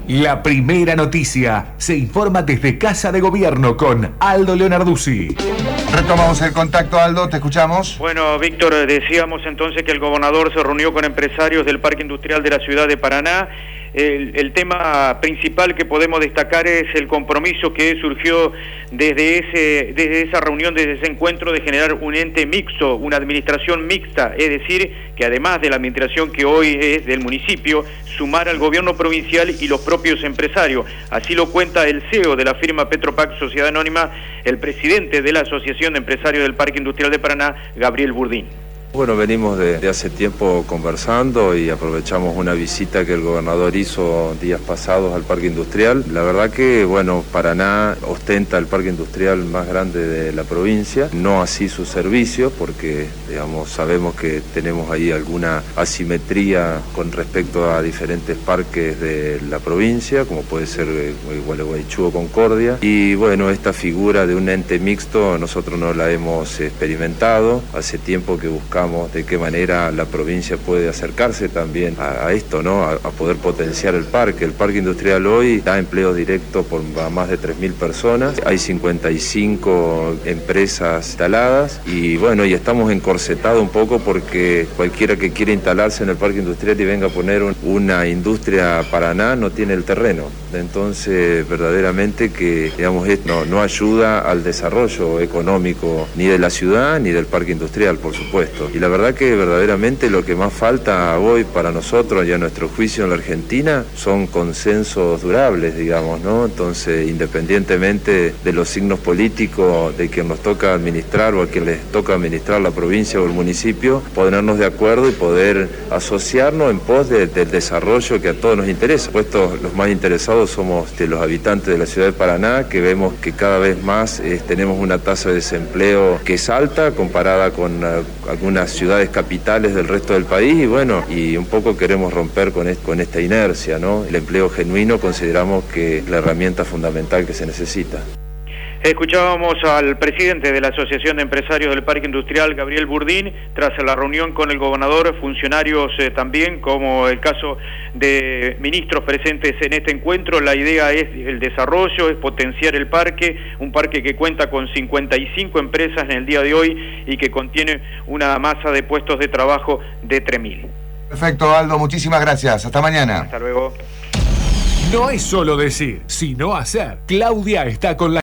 La primera noticia se informa desde Casa de Gobierno con Aldo Leonarduzzi. Retomamos el contacto, Aldo, te escuchamos. Bueno, Víctor, decíamos entonces que el gobernador se reunió con empresarios del Parque Industrial de la ciudad de Paraná. El tema principal que podemos destacar es el compromiso que surgió desde esa reunión, desde ese encuentro, de generar un ente mixto, una administración mixta, es decir, que además de la administración que hoy es del municipio, sumar al gobierno provincial y los propios empresarios. Así lo cuenta el CEO de la firma Petropac Sociedad Anónima, el presidente de la Asociación de Empresarios del Parque Industrial de Paraná, Gabriel Burdín. Bueno, venimos de hace tiempo conversando y aprovechamos una visita que el gobernador hizo días pasados al Parque Industrial. La verdad que, bueno, Paraná ostenta el Parque Industrial más grande de la provincia, no así sus servicios, porque, digamos, sabemos que tenemos ahí alguna asimetría con respecto a diferentes parques de la provincia, como puede ser Gualeguaychú o Concordia. Y, bueno, esta figura de un ente mixto nosotros no la hemos experimentado. Hace tiempo que buscamos de qué manera la provincia puede acercarse también a esto, ¿no? A poder potenciar el parque. El parque industrial hoy da empleo directo por más de 3.000 personas. Hay 55 empresas instaladas y bueno, y estamos encorsetados un poco porque cualquiera que quiera instalarse en el parque industrial y venga a poner una industria Paraná no tiene el terreno. Entonces, verdaderamente que, digamos, no ayuda al desarrollo económico ni de la ciudad ni del parque industrial, por supuesto. Y la verdad que verdaderamente lo que más falta hoy para nosotros y a nuestro juicio en la Argentina son consensos durables, digamos, ¿no? Entonces, independientemente de los signos políticos de quien nos toca administrar o a quien les toca administrar la provincia o el municipio, ponernos de acuerdo y poder asociarnos en pos del desarrollo que a todos nos interesa. Puesto los más interesados somos los habitantes de la ciudad de Paraná, que vemos que cada vez más tenemos una tasa de desempleo que es alta comparada con algunas ciudades capitales del resto del país y bueno, y un poco queremos romper con esta inercia, ¿no? El empleo genuino consideramos que es la herramienta fundamental que se necesita. Escuchábamos al presidente de la Asociación de Empresarios del Parque Industrial, Gabriel Burdín, tras la reunión con el gobernador, funcionarios también, como el caso de ministros presentes en este encuentro. La idea es el desarrollo, es potenciar el parque, un parque que cuenta con 55 empresas en el día de hoy y que contiene una masa de puestos de trabajo de 3.000. Perfecto, Aldo, muchísimas gracias. Hasta mañana. Hasta luego. No es solo decir, sino hacer. Claudia está con la